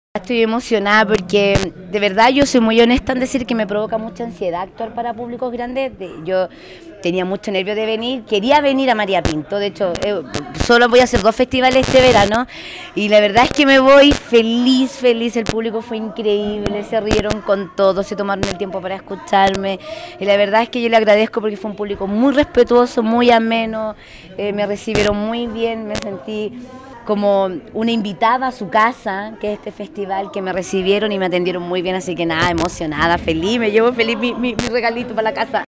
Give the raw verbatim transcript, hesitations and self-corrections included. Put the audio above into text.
Estoy emocionada porque de verdad yo soy muy honesta en decir que me provoca mucha ansiedad actuar para públicos grandes. Yo tenía mucho nervio de venir, quería venir a María Pinto, de hecho eh, solo voy a hacer dos festivales este verano y la verdad es que me voy feliz, feliz, el público fue increíble, se rieron con todo, se tomaron el tiempo para escucharme y la verdad es que yo le agradezco porque fue un público muy respetuoso, muy ameno, eh, me recibieron muy bien, me sentí como una invitada a su casa, que es este festival, que me recibieron y me atendieron muy bien, así que nada, emocionada, feliz, me llevo feliz mi, mi, mi regalito para la casa.